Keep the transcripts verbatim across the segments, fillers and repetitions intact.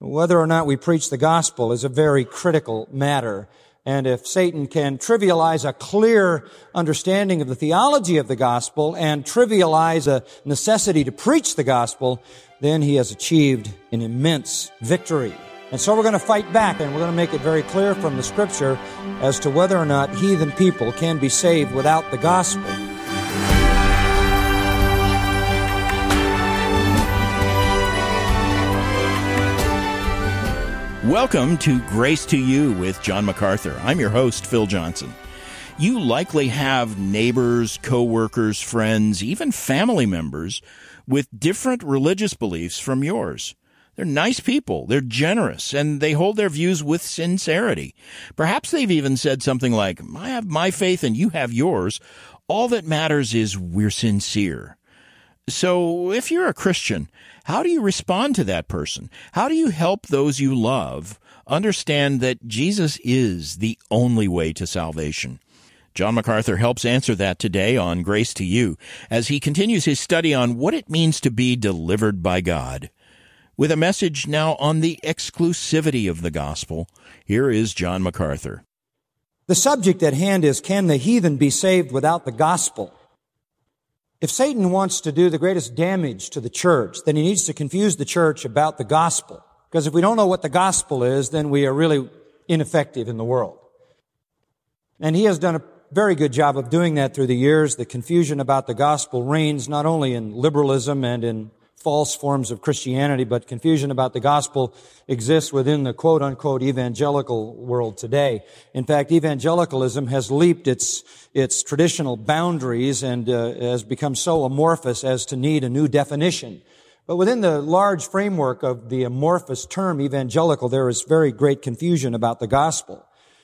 Whether or not we preach the gospel is a very critical matter. And if Satan can trivialize a clear understanding of the theology of the gospel and trivialize a necessity to preach the gospel, then he has achieved an immense victory. And so we're going to fight back, and we're going to make it very clear from the Scripture as to whether or not heathen people can be saved without the gospel. Welcome to Grace to You with John MacArthur. I'm your host, Phil Johnson. You likely have neighbors, co-workers, friends, even family members with different religious beliefs from yours. They're nice people, they're generous, and they hold their views with sincerity. Perhaps they've even said something like, I have my faith and you have yours. All that matters is we're sincere. So if you're a Christian, how do you respond to that person? How do you help those you love understand that Jesus is the only way to salvation? John MacArthur helps answer that today on Grace to You as he continues his study on what it means to be delivered by God. With a message now on the exclusivity of the gospel, here is John MacArthur. The subject at hand is, can the heathen be saved without the gospel? If Satan wants to do the greatest damage to the church, then he needs to confuse the church about the gospel. Because if we don't know what the gospel is, then we are really ineffective in the world. And he has done a very good job of doing that through the years. The confusion about the gospel reigns not only in liberalism and in false forms of Christianity, but confusion about the gospel exists within the quote-unquote evangelical world today. In fact, evangelicalism has leaped its its traditional boundaries and uh, has become so amorphous as to need a new definition. But within the large framework of the amorphous term evangelical, there is very great confusion about the gospel.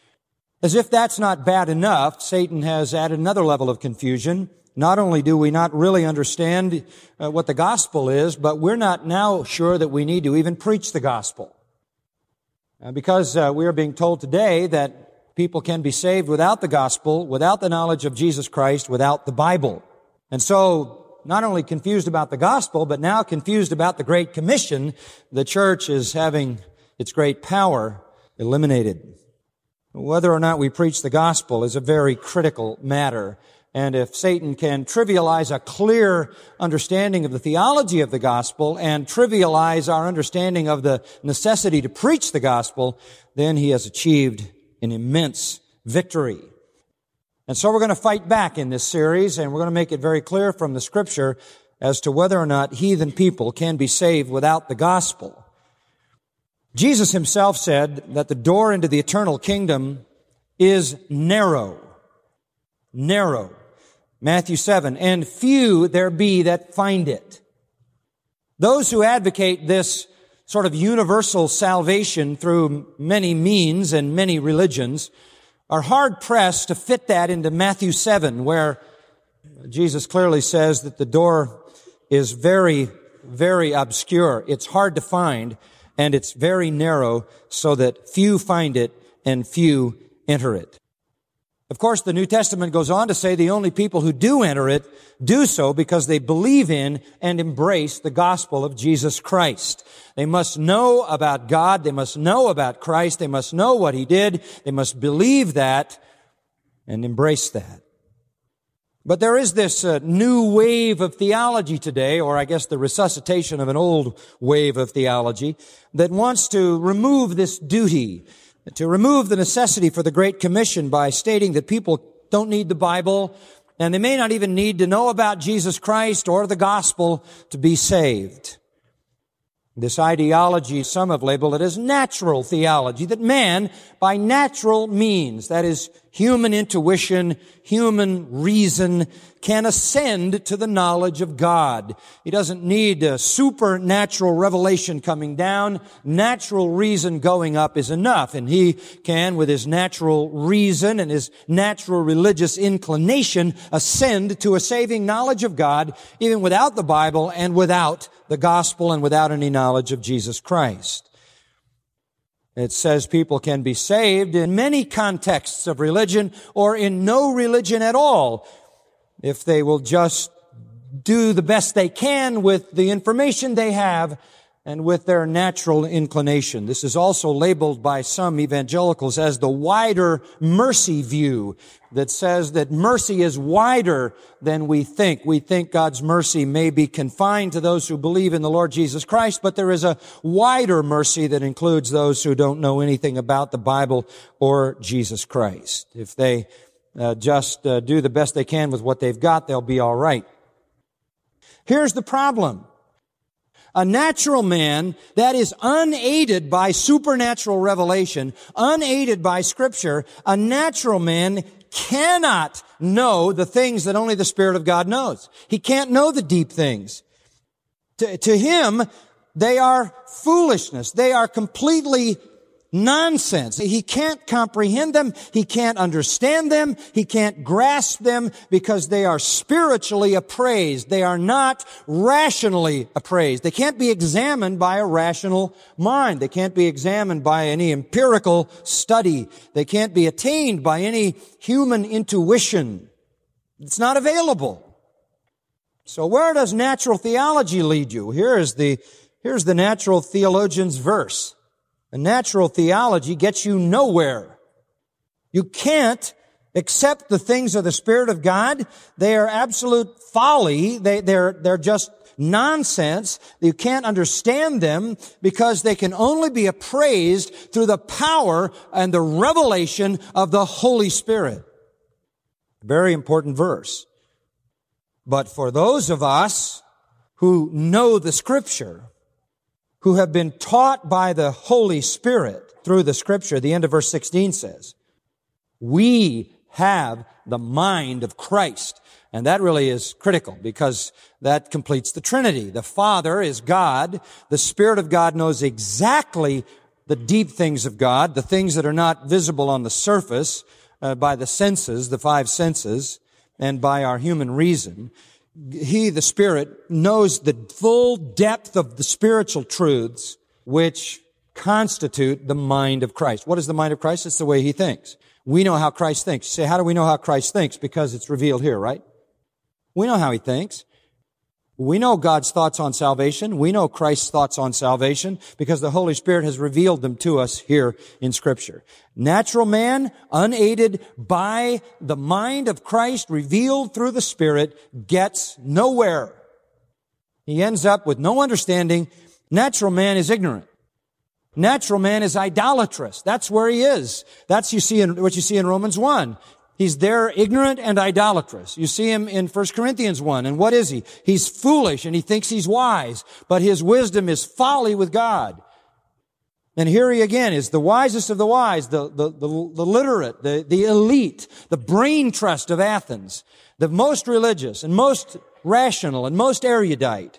As if that's not bad enough, Satan has added another level of confusion. Not only do we not really understand uh, what the gospel is, but we're not now sure that we need to even preach the gospel. Uh, because uh, we are being told today that people can be saved without the gospel, without the knowledge of Jesus Christ, without the Bible. And so, not only confused about the gospel, but now confused about the Great Commission, the church is having its great power eliminated. Whether or not we preach the gospel is a very critical matter. And if Satan can trivialize a clear understanding of the theology of the gospel and trivialize our understanding of the necessity to preach the gospel, then he has achieved an immense victory. And so we're going to fight back in this series, and we're going to make it very clear from the Scripture as to whether or not heathen people can be saved without the gospel. Jesus himself said that the door into the eternal kingdom is narrow. Narrow. Matthew seven, and few there be that find it. Those who advocate this sort of universal salvation through many means and many religions are hard-pressed to fit that into Matthew seven, where Jesus clearly says that the door is very, very obscure. It's hard to find, and it's very narrow, so that few find it and few enter it. Of course, the New Testament goes on to say the only people who do enter it do so because they believe in and embrace the gospel of Jesus Christ. They must know about God. They must know about Christ. They must know what He did. They must believe that and embrace that. But there is this uh, new wave of theology today, or I guess the resuscitation of an old wave of theology, that wants to remove this duty, to remove the necessity for the Great Commission by stating that people don't need the Bible, and they may not even need to know about Jesus Christ or the gospel to be saved. This ideology, some have labeled it as natural theology, that man, by natural means, that is, human intuition, human reason, can ascend to the knowledge of God. He doesn't need a supernatural revelation coming down. Natural reason going up is enough, and he can, with his natural reason and his natural religious inclination, ascend to a saving knowledge of God, even without the Bible and without the gospel and without any knowledge of Jesus Christ. It says people can be saved in many contexts of religion or in no religion at all if they will just do the best they can with the information they have and with their natural inclination. This is also labeled by some evangelicals as the wider mercy view, that says that mercy is wider than we think. We think God's mercy may be confined to those who believe in the Lord Jesus Christ, but there is a wider mercy that includes those who don't know anything about the Bible or Jesus Christ. If they uh, just uh, do the best they can with what they've got, they'll be all right. Here's the problem. A natural man that is unaided by supernatural revelation, unaided by Scripture, a natural man cannot know the things that only the Spirit of God knows. He can't know the deep things. To, to him, they are foolishness. They are completely nonsense. He can't comprehend them. He can't understand them. He can't grasp them because they are spiritually appraised. They are not rationally appraised. They can't be examined by a rational mind. They can't be examined by any empirical study. They can't be attained by any human intuition. It's not available. So where does natural theology lead you? Here is the, here's the natural theologian's verse. A natural theology gets you nowhere. You can't accept the things of the Spirit of God. They are absolute folly. They, they're, they're just nonsense. You can't understand them because they can only be appraised through the power and the revelation of the Holy Spirit. Very important verse. But for those of us who know the Scripture, who have been taught by the Holy Spirit through the Scripture, the end of verse sixteen says, we have the mind of Christ. And that really is critical because that completes the Trinity. The Father is God. The Spirit of God knows exactly the deep things of God, the things that are not visible on the surface uh, by the senses, the five senses, and by our human reason. He, the Spirit, knows the full depth of the spiritual truths which constitute the mind of Christ. What is the mind of Christ? It's the way He thinks. We know how Christ thinks. You say, how do we know how Christ thinks? Because it's revealed here, right? We know how He thinks. We know God's thoughts on salvation. We know Christ's thoughts on salvation because the Holy Spirit has revealed them to us here in Scripture. Natural man, unaided by the mind of Christ revealed through the Spirit, gets nowhere. He ends up with no understanding. Natural man is ignorant. Natural man is idolatrous. That's where he is. That's you see in, what you see in Romans one. He's there ignorant and idolatrous. You see him in First Corinthians one. And what is he? He's foolish and he thinks he's wise, but his wisdom is folly with God. And here he again is the wisest of the wise, the, the, the, the literate, the, the elite, the brain trust of Athens, the most religious and most rational and most erudite,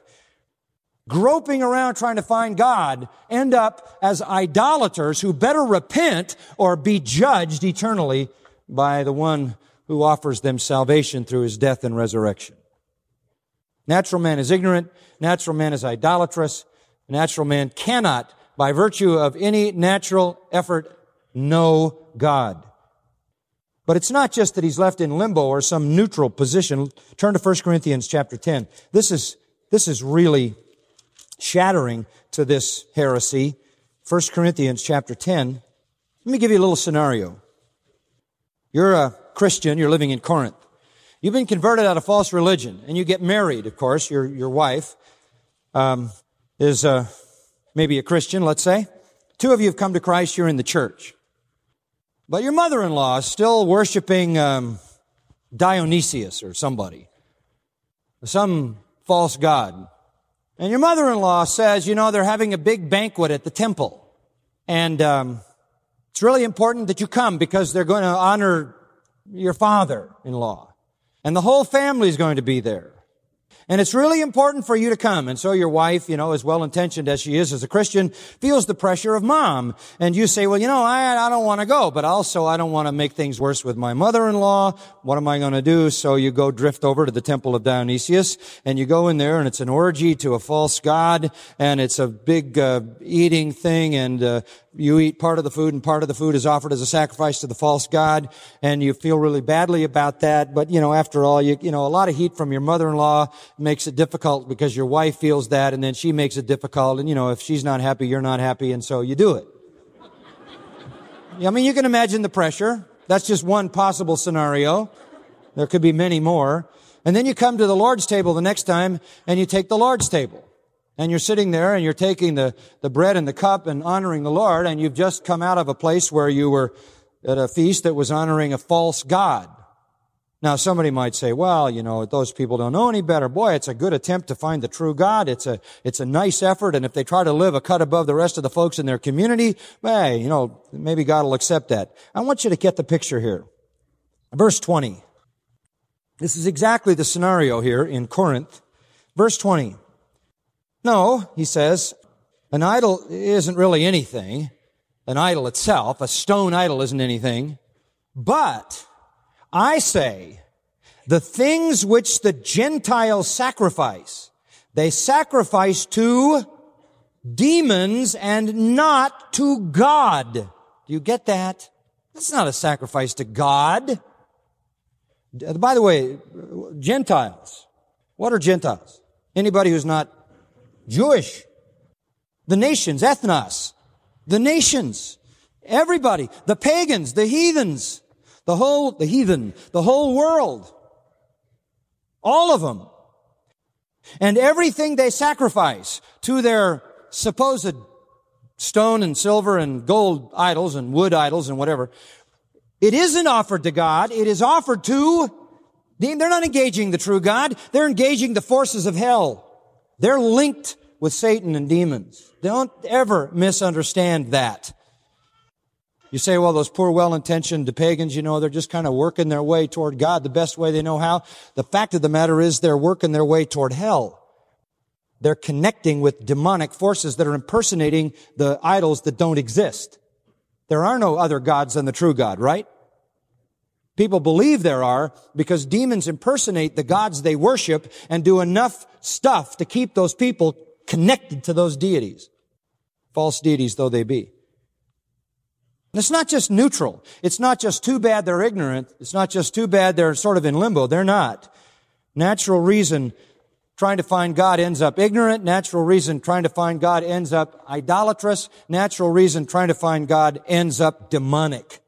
groping around trying to find God, end up as idolaters who better repent or be judged eternally by the one who offers them salvation through His death and resurrection. Natural man is ignorant. Natural man is idolatrous. Natural man cannot, by virtue of any natural effort, know God. But it's not just that he's left in limbo or some neutral position. Turn to First Corinthians chapter ten. This is, this is really shattering to this heresy. First Corinthians chapter ten. Let me give you a little scenario. You're a Christian, you're living in Corinth. You've been converted out of false religion, and you get married, of course. Your, your wife um, is uh, maybe a Christian, let's say. Two of you have come to Christ, you're in the church. But your mother-in-law is still worshiping um, Dionysius or somebody, some false god. And your mother-in-law says, you know, they're having a big banquet at the temple. And um, it's really important that you come because they're going to honor your father-in-law. And the whole family is going to be there. And it's really important for you to come. And so your wife, you know, as well-intentioned as she is as a Christian, feels the pressure of mom. And you say, well, you know, I, I don't want to go, but also I don't want to make things worse with my mother-in-law. What am I going to do? So you go drift over to the temple of Dionysius, and you go in there, and it's an orgy to a false god, and it's a big uh, eating thing, and uh, you eat part of the food and part of the food is offered as a sacrifice to the false god, and you feel really badly about that. But, you know, after all, you, you know, a lot of heat from your mother-in-law makes it difficult because your wife feels that, and then she makes it difficult. And, you know, if she's not happy, you're not happy, and so you do it. I mean, you can imagine the pressure. That's just one possible scenario. There could be many more. And then you come to the Lord's table the next time, and you take the Lord's table. And you're sitting there, and you're taking the, the bread and the cup and honoring the Lord, and you've just come out of a place where you were at a feast that was honoring a false god. Now, somebody might say, well, you know, those people don't know any better. Boy, it's a good attempt to find the true God. It's a, it's a nice effort, and if they try to live a cut above the rest of the folks in their community, hey, you know, maybe God will accept that. I want you to get the picture here. Verse twenty. This is exactly the scenario here in Corinth. Verse twenty. No, he says, an idol isn't really anything. An idol itself, a stone idol isn't anything. But I say, the things which the Gentiles sacrifice, they sacrifice to demons and not to God. Do you get that? That's not a sacrifice to God. By the way, Gentiles. What are Gentiles? Anybody who's not Jewish. The nations, ethnos. The nations. Everybody. The pagans, the heathens. The whole, the heathen. The whole world. All of them. And everything they sacrifice to their supposed stone and silver and gold idols and wood idols and whatever, it isn't offered to God. It is offered to, they're not engaging the true God. They're engaging the forces of hell. They're linked with Satan and demons. Don't ever misunderstand that. You say, well, those poor, well-intentioned pagans, you know, they're just kind of working their way toward God the best way they know how. The fact of the matter is they're working their way toward hell. They're connecting with demonic forces that are impersonating the idols that don't exist. There are no other gods than the true God, right? People believe there are because demons impersonate the gods they worship and do enough stuff to keep those people connected to those deities, false deities though they be. And it's not just neutral. It's not just too bad they're ignorant. It's not just too bad they're sort of in limbo. They're not. Natural reason trying to find God ends up ignorant. Natural reason trying to find God ends up idolatrous. Natural reason trying to find God ends up demonic.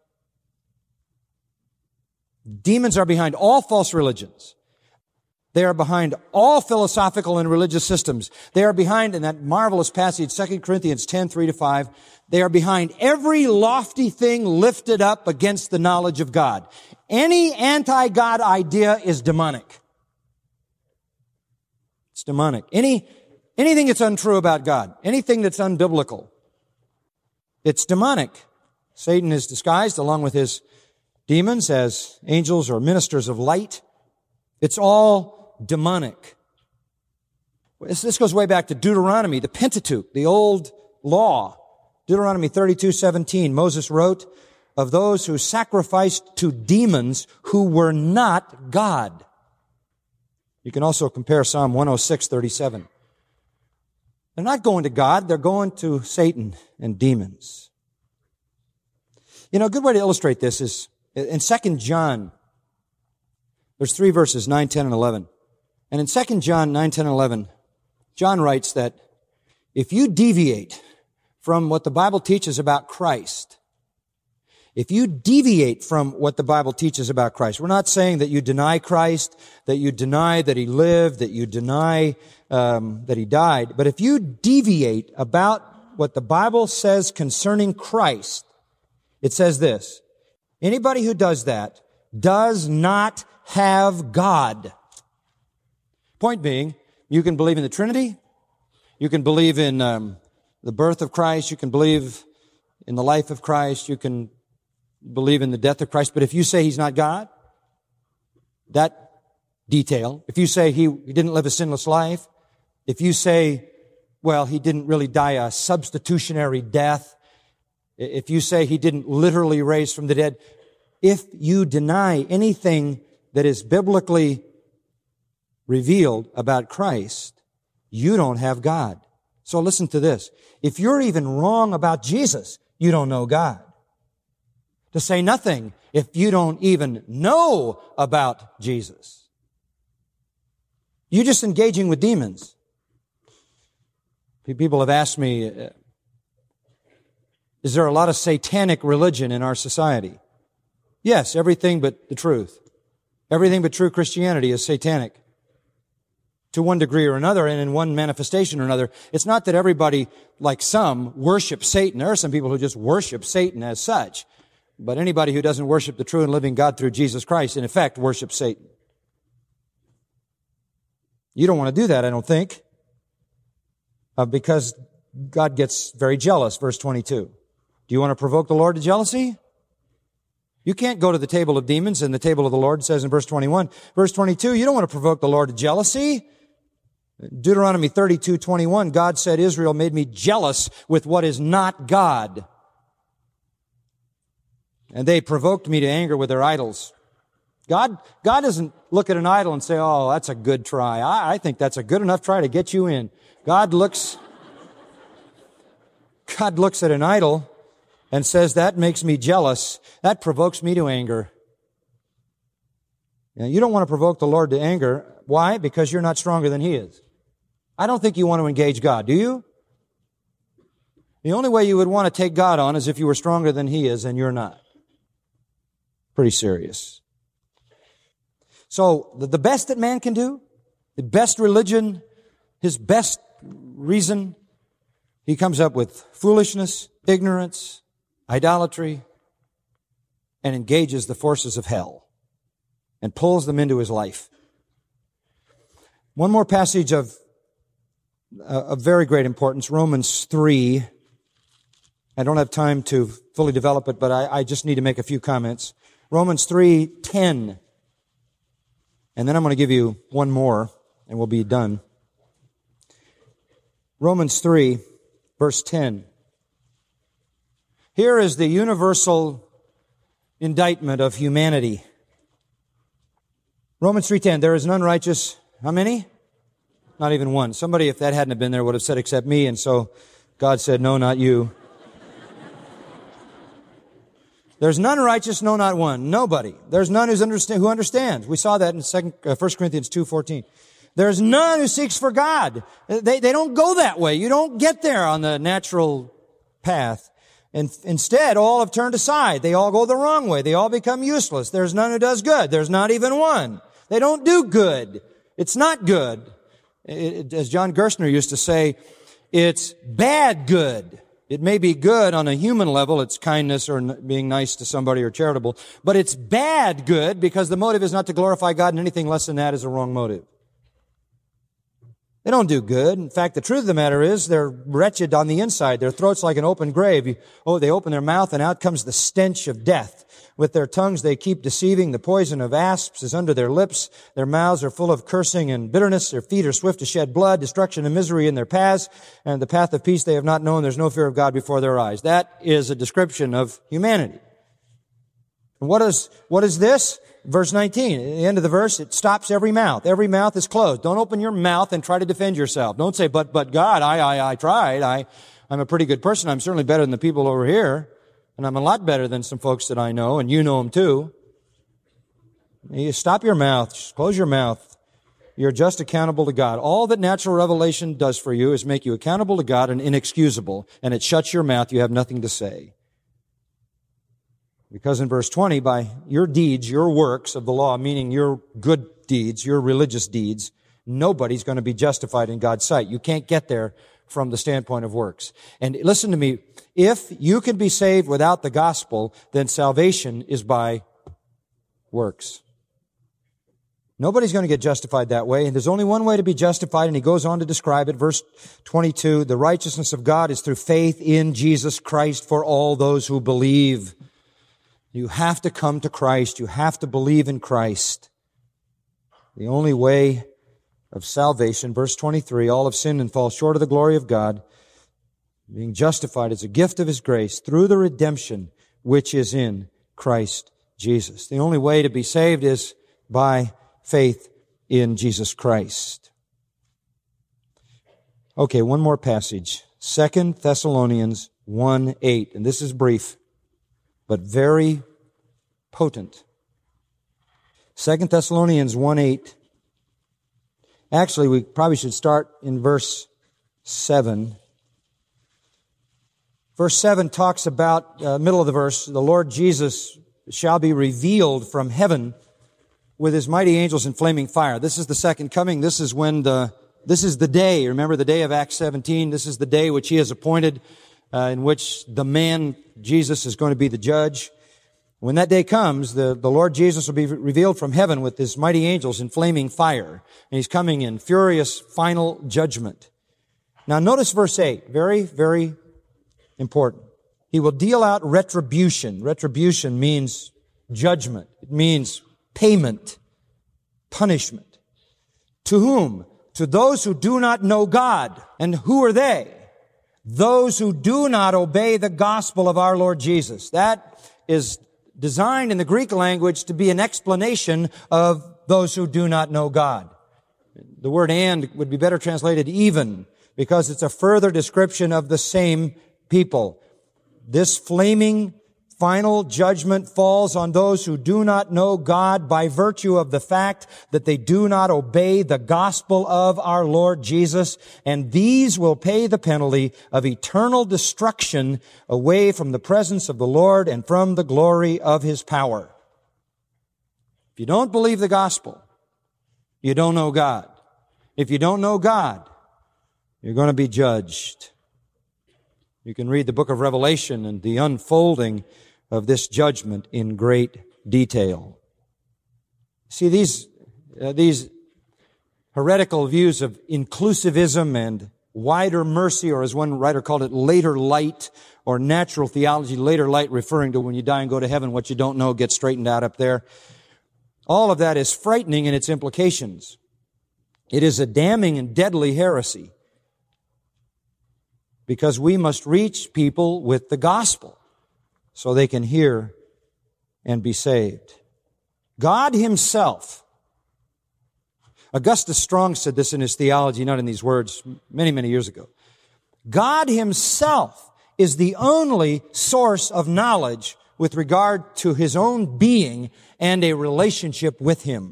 Demons are behind all false religions. They are behind all philosophical and religious systems. They are behind, in that marvelous passage, Second Corinthians ten, three to five, they are behind every lofty thing lifted up against the knowledge of God. Any anti-God idea is demonic. It's demonic. Any, anything that's untrue about God, anything that's unbiblical, it's demonic. Satan is disguised along with his demons as angels or ministers of light. It's all demonic. This goes way back to Deuteronomy, the Pentateuch, the old law. Deuteronomy thirty-two seventeen, Moses wrote, of those who sacrificed to demons who were not God. You can also compare Psalm one oh six thirty-seven. They're not going to God, they're going to Satan and demons. You know, a good way to illustrate this is in Second John. There's three verses, nine, ten, and eleven. And in Second John nine, ten, and eleven, John writes that if you deviate from what the Bible teaches about Christ, if you deviate from what the Bible teaches about Christ, we're not saying that you deny Christ, that you deny that He lived, that you deny um, that He died, but if you deviate about what the Bible says concerning Christ, it says this: anybody who does that does not have God. Point being, you can believe in the Trinity, you can believe in um, the birth of Christ, you can believe in the life of Christ, you can believe in the death of Christ, but if you say He's not God, that detail, if you say He, he didn't live a sinless life, if you say, well, He didn't really die a substitutionary death, if you say He didn't literally raise from the dead, if you deny anything that is biblically revealed about Christ, you don't have God. So listen to this. If you're even wrong about Jesus, you don't know God. To say nothing if you don't even know about Jesus. You're just engaging with demons. People have asked me, is there a lot of satanic religion in our society? Yes, everything but the truth. Everything but true Christianity is satanic. To one degree or another, and in one manifestation or another. It's not that everybody, like some, worship Satan. There are some people who just worship Satan as such. But anybody who doesn't worship the true and living God through Jesus Christ, in effect, worships Satan. You don't want to do that, I don't think. Uh, because God gets very jealous, verse twenty-two. Do you want to provoke the Lord to jealousy? You can't go to the table of demons and the table of the Lord, it says in verse twenty-one. Verse twenty-two, you don't want to provoke the Lord to jealousy. Deuteronomy thirty-two twenty-one, God said, Israel made me jealous with what is not God. And they provoked me to anger with their idols. God, God doesn't look at an idol and say, oh, that's a good try. I, I think that's a good enough try to get you in. God looks, God looks at an idol and says, that makes me jealous. That provokes me to anger. Now, you don't want to provoke the Lord to anger. Why? Because you're not stronger than He is. I don't think you want to engage God, do you? The only way you would want to take God on is if you were stronger than He is, and you're not. Pretty serious. So, the best that man can do, the best religion, his best reason, he comes up with foolishness, ignorance, idolatry, and engages the forces of hell and pulls them into his life. One more passage of, uh, of very great importance, Romans three. I don't have time to fully develop it, but I, I just need to make a few comments. Romans three ten. And then I'm going to give you one more, and we'll be done. Romans three, verse ten. Here is the universal indictment of humanity. Romans three ten, there is none righteous. How many? Not even one. Somebody, if that hadn't have been there, would have said, except me, and so God said, no, not you. There's none righteous, no, not one. Nobody. There's none who's understand, who understands. We saw that in second, uh, First Corinthians two fourteen. There's none who seeks for God. They, they don't go that way. You don't get there on the natural path. And instead, all have turned aside. They all go the wrong way. They all become useless. There's none who does good. There's not even one. They don't do good. It's not good. It, as John Gerstner used to say, it's bad good. It may be good on a human level, it's kindness or being nice to somebody or charitable, but it's bad good because the motive is not to glorify God, and anything less than that is a wrong motive. They don't do good. In fact, the truth of the matter is they're wretched on the inside. Their throat's like an open grave. You, oh, they open their mouth and out comes the stench of death. With their tongues they keep deceiving. The poison of asps is under their lips. Their mouths are full of cursing and bitterness. Their feet are swift to shed blood. Destruction and misery in their paths. And the path of peace they have not known. There's no fear of God before their eyes. That is a description of humanity. And what is, what is this? Verse nineteen, at the end of the verse, it stops every mouth. Every mouth is closed. Don't open your mouth and try to defend yourself. Don't say, but, but God, I, I, I tried. I, I'm a pretty good person. I'm certainly better than the people over here. And I'm a lot better than some folks that I know, and you know them too. You stop your mouth. Just close your mouth. You're just accountable to God. All that natural revelation does for you is make you accountable to God and inexcusable, and it shuts your mouth. You have nothing to say. Because in verse twenty, by your deeds, your works of the law, meaning your good deeds, your religious deeds, nobody's going to be justified in God's sight. You can't get there from the standpoint of works. And listen to me, if you can be saved without the gospel, then salvation is by works. Nobody's going to get justified that way, and there's only one way to be justified, and he goes on to describe it. Verse twenty-two, the righteousness of God is through faith in Jesus Christ for all those who believe. You have to come to Christ. You have to believe in Christ. The only way of salvation, verse twenty-three, all have sinned and fall short of the glory of God, being justified as a gift of His grace through the redemption which is in Christ Jesus. The only way to be saved is by faith in Jesus Christ. Okay, one more passage. Second Thessalonians one eight. And this is brief, but very potent. Second Thessalonians one eight. Actually, we probably should start in verse seven. Verse seven talks about, uh, middle of the verse, the Lord Jesus shall be revealed from heaven with his mighty angels in flaming fire. This is the second coming. This is when the, this is the day. Remember the day of Acts seventeen? This is the day which he has appointed, uh, in which the man, Jesus, is going to be the judge. When that day comes, the, the Lord Jesus will be revealed from heaven with his mighty angels in flaming fire. And he's coming in furious final judgment. Now notice verse eight. Very, very important. He will deal out retribution. Retribution means judgment. It means payment, punishment. To whom? To those who do not know God. And who are they? Those who do not obey the gospel of our Lord Jesus. That is designed in the Greek language to be an explanation of those who do not know God. The word and would be better translated even, because it's a further description of the same people. This flaming final judgment falls on those who do not know God by virtue of the fact that they do not obey the gospel of our Lord Jesus, and these will pay the penalty of eternal destruction away from the presence of the Lord and from the glory of his power. If you don't believe the gospel, you don't know God. If you don't know God, you're going to be judged. You can read the book of Revelation and the unfolding of this judgment in great detail. See, these, uh, these heretical views of inclusivism and wider mercy, or as one writer called it, later light, or natural theology, later light, referring to when you die and go to heaven, what you don't know gets straightened out up there. All of that is frightening in its implications. It is a damning and deadly heresy, because we must reach people with the gospel so they can hear and be saved. God himself, Augustus Strong said this in his theology, not in these words, many, many years ago. God himself is the only source of knowledge with regard to his own being and a relationship with him.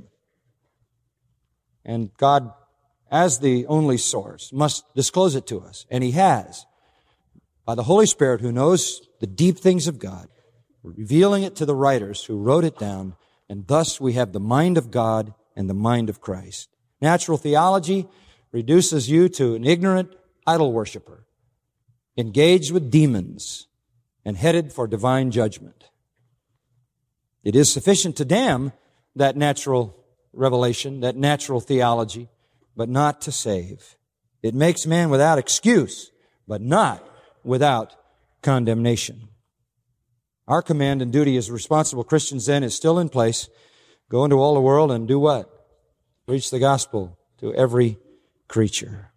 And God, as the only source, must disclose it to us. And he has, by the Holy Spirit, who knows the deep things of God, revealing it to the writers who wrote it down, and thus we have the mind of God and the mind of Christ. Natural theology reduces you to an ignorant idol worshiper, engaged with demons, and headed for divine judgment. It is sufficient to damn that natural revelation, that natural theology, but not to save. It makes man without excuse, but not without condemnation. Our command and duty as responsible Christians then is still in place. Go into all the world and do what? Preach the gospel to every creature.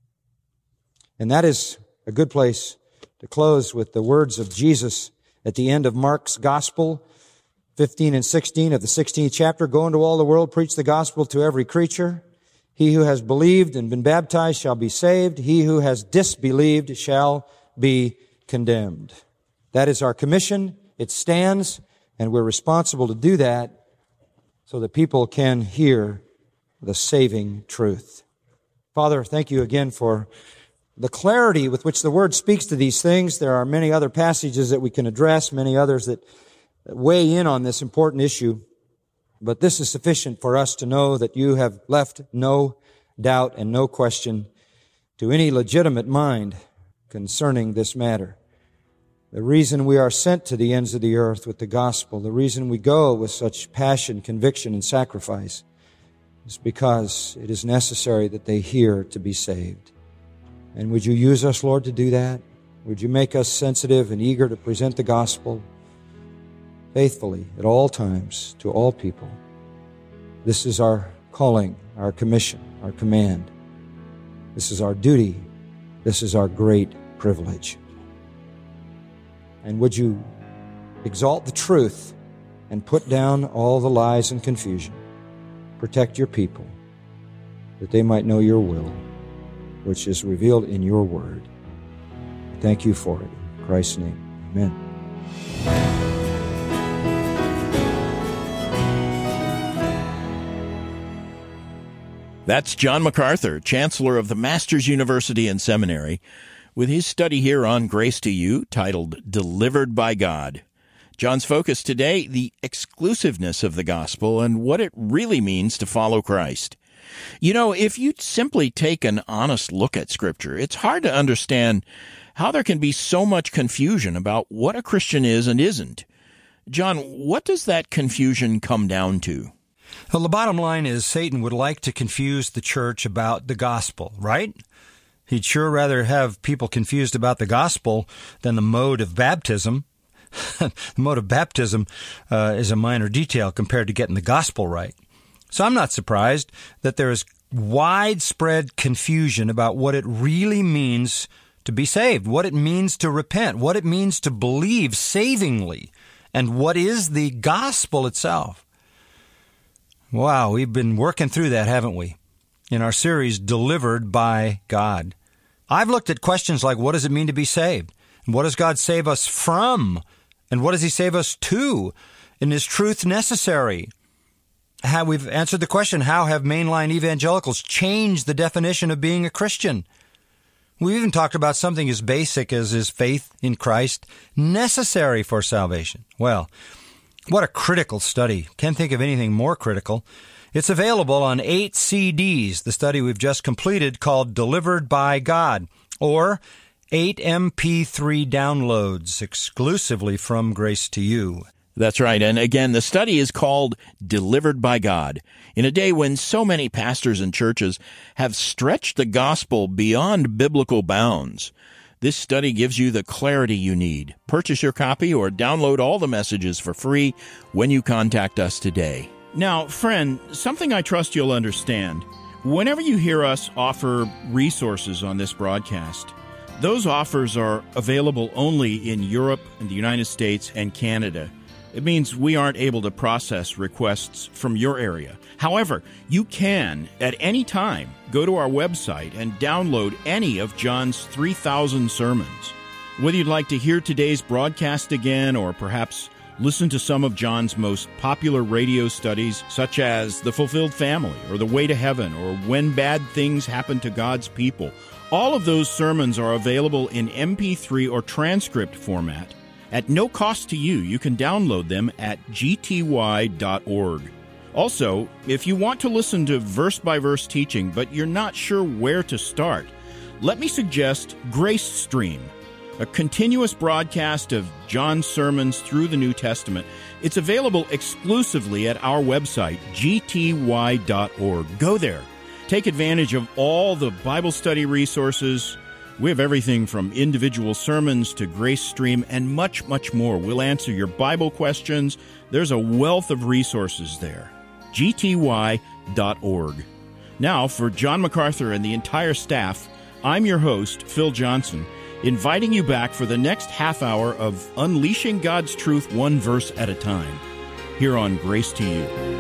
And that is a good place to close with the words of Jesus at the end of Mark's gospel, fifteen and sixteen of the sixteenth chapter. Go into all the world, preach the gospel to every creature. He who has believed and been baptized shall be saved. He who has disbelieved shall be condemned. That is our commission. It stands, and we're responsible to do that so that people can hear the saving truth. Father, thank you again for the clarity with which the Word speaks to these things. There are many other passages that we can address, many others that weigh in on this important issue. But this is sufficient for us to know that you have left no doubt and no question to any legitimate mind concerning this matter. The reason we are sent to the ends of the earth with the gospel, the reason we go with such passion, conviction, and sacrifice is because it is necessary that they hear to be saved. And would you use us, Lord, to do that? Would you make us sensitive and eager to present the gospel faithfully at all times to all people? This is our calling, our commission, our command. This is our duty. This is our great privilege. And would you exalt the truth and put down all the lies and confusion? Protect your people that they might know your will, which is revealed in your word. Thank you for it. In Christ's name, amen. That's John MacArthur, Chancellor of the Masters University and Seminary, with his study here on Grace to You, titled Delivered by God. John's focus today, the exclusiveness of the gospel and what it really means to follow Christ. You know, if you simply take an honest look at Scripture, it's hard to understand how there can be so much confusion about what a Christian is and isn't. John, what does that confusion come down to? Well, the bottom line is Satan would like to confuse the church about the gospel, right? He'd sure rather have people confused about the gospel than the mode of baptism. The mode of baptism uh, is a minor detail compared to getting the gospel right. So I'm not surprised that there is widespread confusion about what it really means to be saved, what it means to repent, what it means to believe savingly, and what is the gospel itself. Wow, we've been working through that, haven't we? In our series, Delivered by God. I've looked at questions like, what does it mean to be saved? And what does God save us from? And what does He save us to? And is truth necessary? How we've answered the question, how have mainline evangelicals changed the definition of being a Christian? We even talked about something as basic as is faith in Christ necessary for salvation. Well, what a critical study. Can't think of anything more critical. It's available on eight C Ds, the study we've just completed called Delivered by God, or eight M P three downloads exclusively from Grace to You. That's right. And again, the study is called Delivered by God. In a day when so many pastors and churches have stretched the gospel beyond biblical bounds, this study gives you the clarity you need. Purchase your copy or download all the messages for free when you contact us today. Now, friend, something I trust you'll understand. Whenever you hear us offer resources on this broadcast, those offers are available only in Europe and the United States and Canada. It means we aren't able to process requests from your area. However, you can, at any time, go to our website and download any of John's three thousand sermons. Whether you'd like to hear today's broadcast again or perhaps listen to some of John's most popular radio studies, such as The Fulfilled Family or The Way to Heaven or When Bad Things Happen to God's People, all of those sermons are available in M P three or transcript format. At no cost to you, you can download them at G T Y dot org. Also, if you want to listen to verse-by-verse teaching, but you're not sure where to start, let me suggest Grace Stream, a continuous broadcast of John's sermons through the New Testament. It's available exclusively at our website, G T Y dot org. Go there. Take advantage of all the Bible study resources. We have everything from individual sermons to Grace Stream and much, much more. We'll answer your Bible questions. There's a wealth of resources there. G T Y dot org. Now, for John MacArthur and the entire staff, I'm your host, Phil Johnson, inviting you back for the next half hour of Unleashing God's Truth one verse at a time, here on Grace to You.